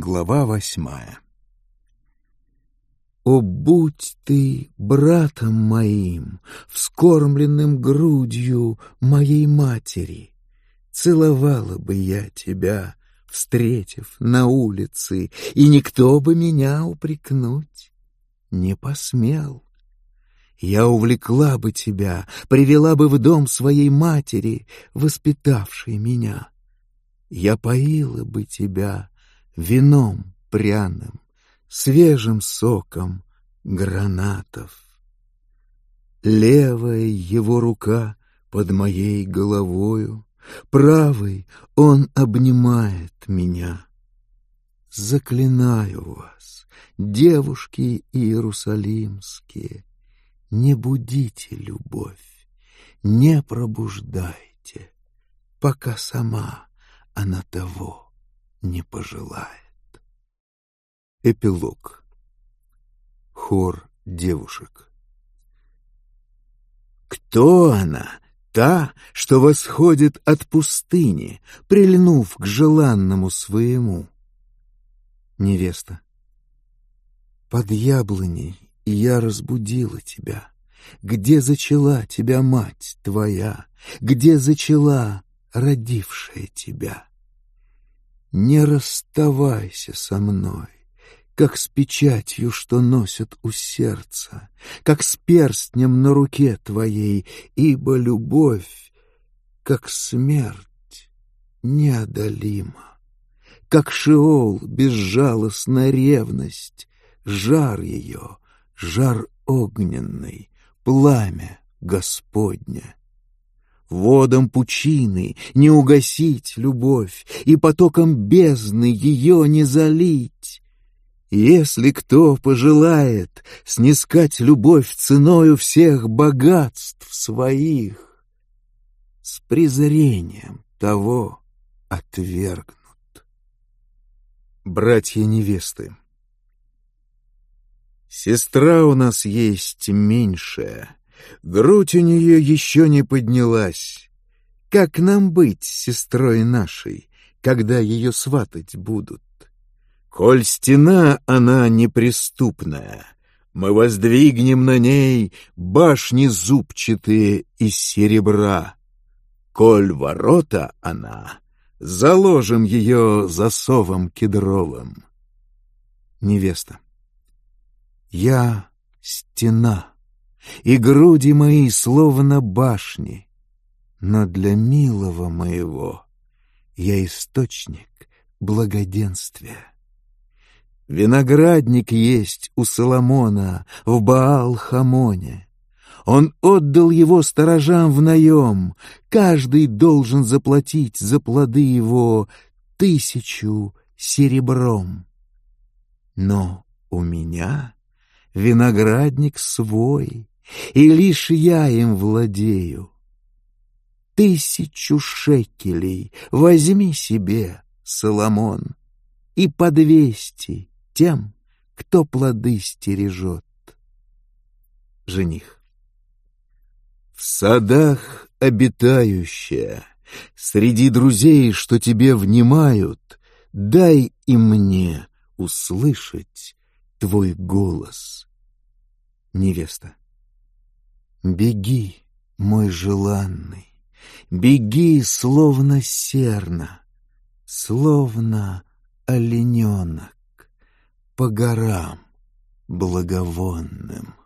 Глава 8. О, будь ты братом моим, вскормленным грудью моей матери, целовала бы я тебя, встретив на улице, и никто бы меня упрекнуть не посмел. Я увлекла бы тебя, привела бы в дом своей матери, воспитавшей меня. Я поила бы тебя вином пряным, свежим соком гранатов. Левая его рука под моей головою, правой он обнимает меня. Заклинаю вас, девушки иерусалимские, не будите любовь, не пробуждайте, пока сама она того не пожелает. Эпилог. Хор девушек. Кто она, та, что восходит от пустыни, прильнув к желанному своему? Невеста. Под яблоней я разбудила тебя, где зачала тебя мать твоя, где зачала родившая тебя. Не расставайся со мной, как с печатью, что носят у сердца, как с перстнем на руке твоей, ибо любовь, как смерть, неодолима, как Шеол безжалостная ревность, жар ее, жар огненный, пламя Господня. Водам пучины не угасить любовь, и потоком бездны ее не залить. Если кто пожелает снискать любовь ценою всех богатств своих, с презрением того отвергнут. Братья невесты. Сестра у нас есть меньшая, грудь у нее еще не поднялась. Как нам быть с сестрой нашей, когда ее сватать будут? Коль стена она неприступная, мы воздвигнем на ней башни зубчатые из серебра. Коль ворота она, заложим ее засовом кедровым. Невеста. Я стена, и груди мои словно башни, но для милого моего я источник благоденствия. Виноградник есть у Соломона в Баал-Хамоне. Он отдал его сторожам в наем, каждый должен заплатить за плоды его 1000 серебром. Но у меня виноградник свой, и лишь я им владею. 1000 шекелей возьми себе, Соломон, и по 200 тем, кто плоды стережет. Жених. В садах обитающая, среди друзей, что тебе внимают, дай и мне услышать твой голос. Невеста. Беги, мой желанный, беги, словно серна, словно олененок по горам благовонным.